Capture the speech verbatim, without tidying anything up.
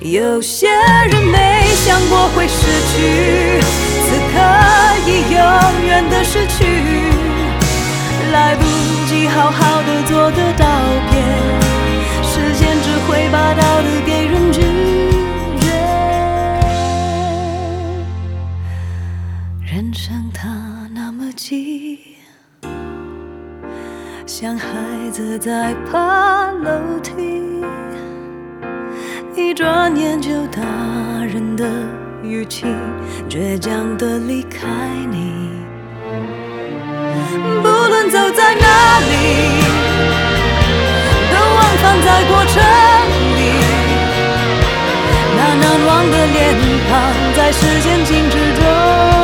有些人没想过会失去，此刻已永远的失去，来不及好好的做个道别，时间只会把道理给人拒绝。人生它那么急，像孩子在爬楼梯，一转眼就大人的语气，倔强地离开你。不论走在哪里，都往返在过程里，那难忘的脸庞在时间静止中